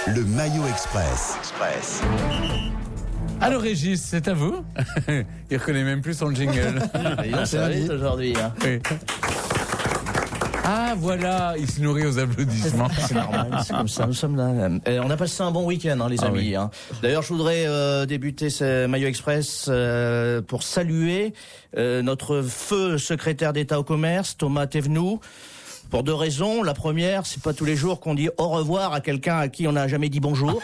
Le Maillot Express. Alors Régis, c'est à vous. Il reconnaît même plus son jingle. Ça va vite aujourd'hui. Hein. Oui. Ah voilà, il se nourrit aux applaudissements. C'est normal, c'est comme ça, nous sommes là. On a passé un bon week-end, hein, les amis. Oui. Hein. D'ailleurs, je voudrais débuter ce Maillot Express pour saluer notre feu secrétaire d'État au commerce, Thomas Thévenoud. Pour deux raisons. La première, c'est pas tous les jours qu'on dit au revoir à quelqu'un à qui on n'a jamais dit bonjour.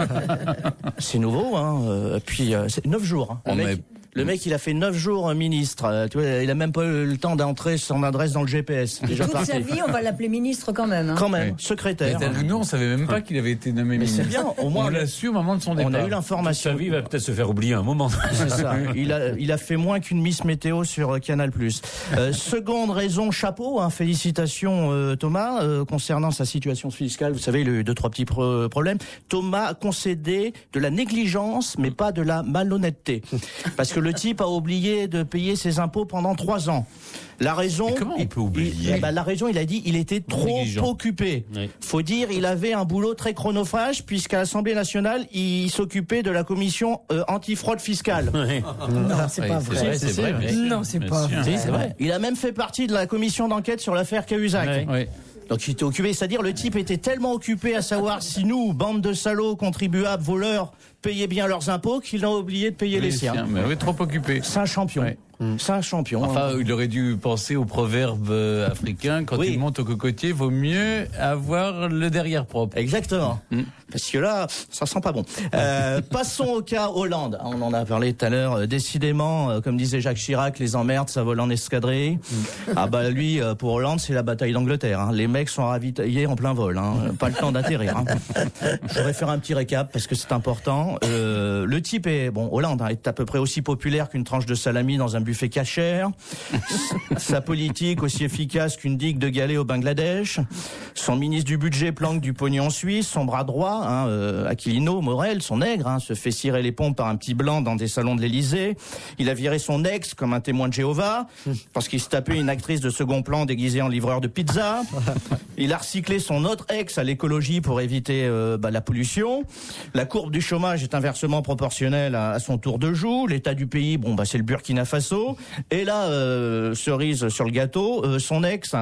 C'est nouveau, hein. Puis c'est 9 jours. Hein. Le mec, il a fait 9 jours ministre. Tu vois, il a même pas eu le temps d'entrer son adresse dans le GPS. Déjà toute sa vie, on va l'appeler ministre quand même. Hein. Quand même, Oui. secrétaire. Mais nous, on savait même pas qu'il avait été nommé Mais ministre. c'est bien, au moins on l'a su au moment de son départ. On a eu l'information. Sa vie va peut-être se faire oublier un moment. C'est ça. Il a fait moins qu'une Miss Météo sur Canal+. Seconde raison, chapeau, hein, félicitations Thomas, concernant sa situation fiscale. Vous savez, il a eu 2-3 petits problèmes. Thomas a concédé de la négligence, mais pas de la malhonnêteté. Parce que le type a oublié de payer ses impôts pendant 3 ans. La raison, mais comment on peut oublier la raison, il a dit, il était trop Négligent. occupé. Oui. Faut dire, il avait un boulot très chronophage, puisqu'à l'Assemblée nationale, il s'occupait de la commission antifraude fiscale. Non, c'est pas vrai. C'est vrai. Non, c'est pas vrai. Si, c'est vrai. Il a même fait partie de la commission d'enquête sur l'affaire Cahuzac. Oui. Donc il était occupé, c'est-à-dire le type était tellement occupé à savoir si nous, bande de salauds, contribuables, voleurs, payaient bien leurs impôts, qu'il a oublié de payer les siens. Mais oui, trop occupé. C'est un champion. Ouais. C'est un champion. Enfin, il aurait dû penser au proverbe africain, quand Oui. il monte au cocotier, vaut mieux avoir le derrière propre. Exactement. Parce que là, ça sent pas bon. Passons au cas Hollande. On en a parlé tout à l'heure. Décidément, comme disait Jacques Chirac, les emmerdes, ça vole en escadrille. Ah bah lui, pour Hollande, c'est la bataille d'Angleterre. Hein. Les mecs sont ravitaillés en plein vol. Hein. Pas le temps d'atterrir. Hein. Je voudrais faire un petit récap parce que c'est important. Le type est, Hollande hein, est à peu près aussi populaire qu'une tranche de salami dans un buffet cachère. Sa politique aussi efficace qu'une digue de galets au Bangladesh. Son ministre du budget planque du pognon en Suisse. Son bras droit, Aquilino Morel, son nègre, se fait cirer les pompes par un petit blanc dans des salons de l'Élysée. Il a viré son ex comme un témoin de Jéhovah parce qu'il se tapait une actrice de second plan déguisée en livreur de pizza. Il a recyclé son autre ex à l'écologie pour éviter la pollution. La courbe du chômage est inversement proportionnelle à son tour de joue. L'état du pays, c'est le Burkina Faso. Et là, cerise sur le gâteau, son ex,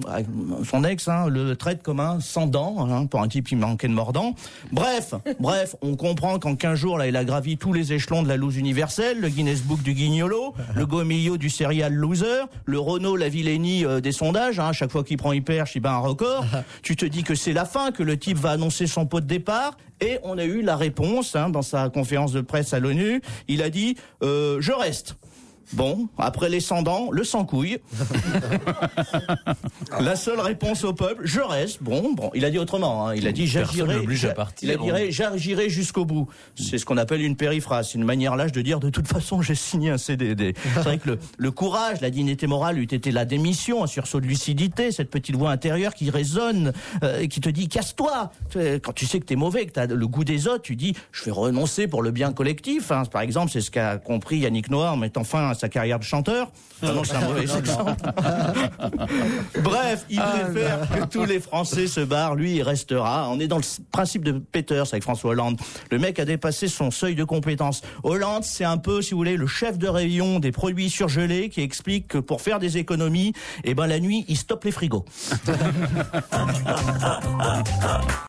le traite comme un sans dents, pour un type qui manquait de mordant. Bref, on comprend qu'en 15 jours, là, il a gravi tous les échelons de la loose universelle, le Guinness Book du guignolo, le Gomillo du serial loser, le Renault Lavillenie des sondages, à chaque fois qu'il prend, il perche, il bat un record. Tu te dis que c'est la fin, que le type va annoncer son pot de départ, et on a eu la réponse, dans sa conférence de presse à l'ONU. Il a dit, je reste. Bon, après les sans-dents, le sans-couille. La seule réponse au peuple, je reste. Bon, il a dit autrement. Il a dit j'agirai jusqu'au bout. C'est ce qu'on appelle une périphrase. C'est une manière lâche de dire de toute façon j'ai signé un CDD. C'est vrai que le courage, la dignité morale eût été la démission, un sursaut de lucidité, cette petite voix intérieure qui résonne et qui te dit casse-toi. Quand tu sais que t'es mauvais, que t'as le goût des autres, tu dis je vais renoncer pour le bien collectif. Par exemple, c'est ce qu'a compris Yannick Noah en mettant fin à sa carrière de chanteur. Non, c'est un mauvais exemple. Bref, il préfère que tous les Français se barrent. Lui, il restera. On est dans le principe de Peters avec François Hollande. Le mec a dépassé son seuil de compétence. Hollande, c'est un peu, si vous voulez, le chef de rayon des produits surgelés qui explique que pour faire des économies, la nuit, il stoppe les frigos.